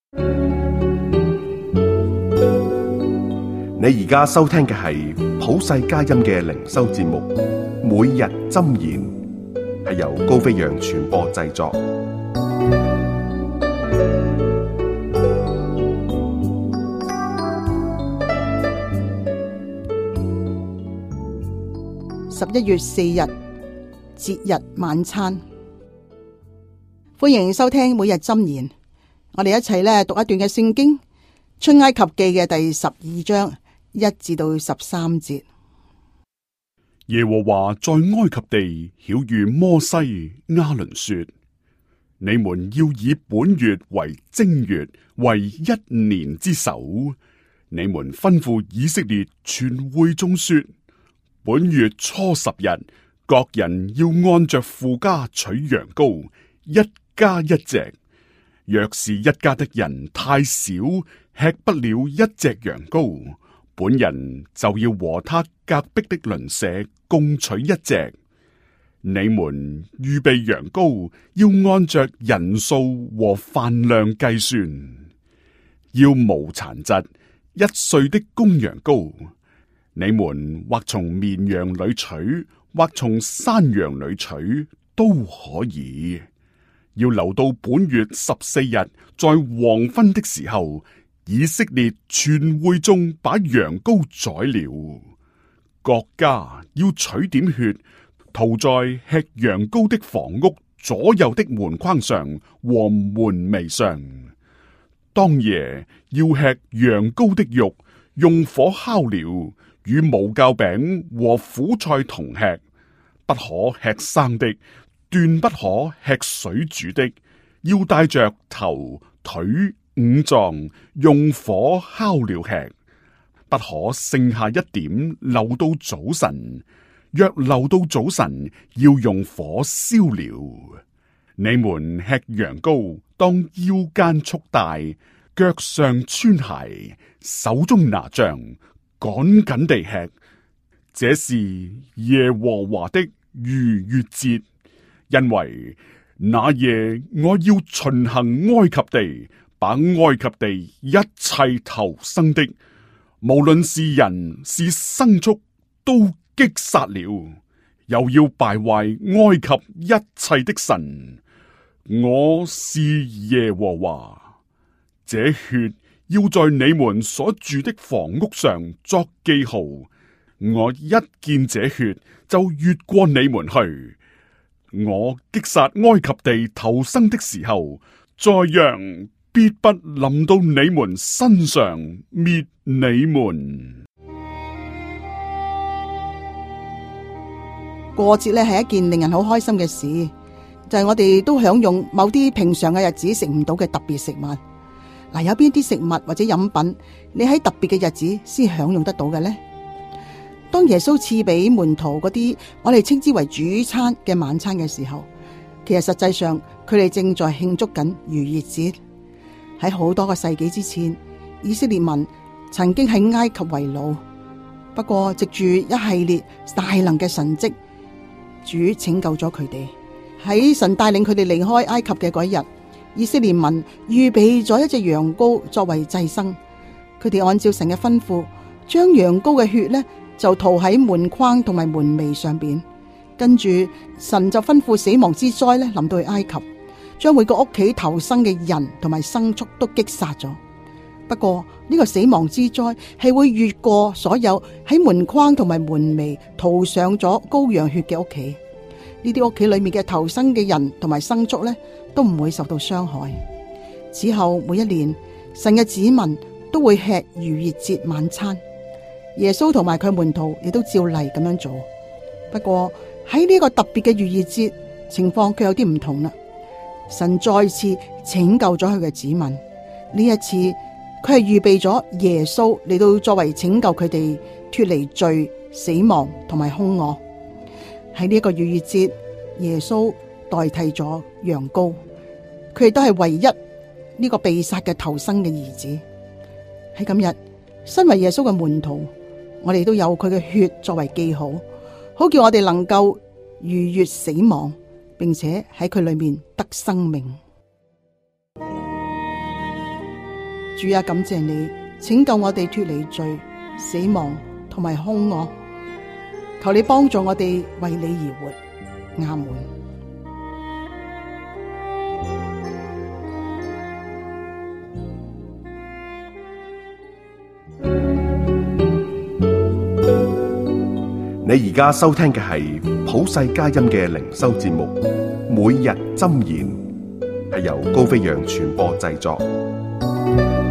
你而家收聽嘅係普世佳音嘅靈修節目，每日箴言，係由高飛揚傳播製作。 11月4日節日晚餐，歡迎收聽每日箴言。我哋一齊讀一段嘅聖經，出埃及記嘅第12章1至到13節。 耶和華在埃及地曉諭摩西、亞倫說：你們要以本月為正月，為一年之首。你們吩咐以色列全會眾說：本月初10日，各人要按着父家取羊羔，一家一隻。若是一家的人太少，吃不了一隻羊羔，本人就要和他隔壁的鄰舍共取一隻。你們預備羊羔，要按着人數和飯量計算，要無殘疾1歲的公羊羔。你們或從綿羊裏取，或從山羊裏取，都可以。要留到本月14日，在黃昏的時候，以色列全會眾把羊羔宰了。各家要取點血，塗在吃羊羔的房屋左右的門框上和門楣上。當夜要吃羊羔的肉，用火烤了，與無酵餅和苦菜同吃，不可吃生的。斷不可吃水煮的，要帶着頭、腿、五臟，用火烤了吃，不可剩下一點留到早晨。若留到早晨，要用火燒了。你們吃羊羔，當腰間束帶，腳上穿鞋，手中拿杖，趕緊地吃。這是耶和華的逾越節。因為那夜我要巡行埃及地，把埃及地一切頭生的，無論是人是牲畜，都擊殺了，又要敗壞埃及一切的神。我是耶和華。這血要在你們所住的房屋上作記號，我一見這血就越過你們去。我擊殺埃及地頭生的時候，災殃必不臨到你們身上，滅你們。 過節係一件令人好開心嘅事，就係我哋都享用某啲平常嘅日子食唔到嘅特別食物。有邊啲食物或者飲品，你喺特別嘅日子先享用得到嘅呢？當耶穌賜俾門徒嗰啲我哋稱之為主餐嘅晚餐嘅時候，其實實際上佢哋正在慶祝緊逾越節。喺好多個世紀之前，以色列民曾經喺埃及為奴，不過藉住一系列大能嘅神蹟，主拯救咗佢哋。喺神帶領佢哋離開埃及嘅嗰一日，以色列民預備咗一隻羊羔作為祭牲，佢哋按照神嘅吩咐，將羊羔嘅血就塗喺門框同埋門楣上邊，跟住神就吩咐死亡之災臨到去埃及，將每個屋企頭生嘅人同埋牲畜都擊殺咗。不過呢個死亡之災係會越過所有喺門框同埋門楣塗上咗羔羊血嘅屋企，呢啲屋企裏面嘅頭生嘅人同埋牲畜都唔會受到傷害。此後每一年，神嘅子民都會吃逾越節晚餐。耶穌同埋佢門徒亦都照例咁樣做，不過喺呢個特別嘅逾越節情況卻有啲唔同啦。神再次拯救咗佢嘅子民，呢一次佢係預備咗耶穌嚟到作為拯救佢哋脫離罪、死亡同埋兇惡。喺呢一個逾越節，耶穌代替咗羊羔，佢亦都係唯一呢個被殺嘅頭生嘅兒子。喺今日，身為耶穌嘅門徒，我哋都有佢嘅血作為記號，好叫我哋能夠逾越死亡，並且喺佢裏面得生命。 主啊，感謝你拯救我哋脫離罪、死亡同埋兇惡，求你幫助我哋為你而活。阿門。 你而家收聽嘅係普世佳音嘅靈修節目《每日箴言》，係由高飛揚傳播製作。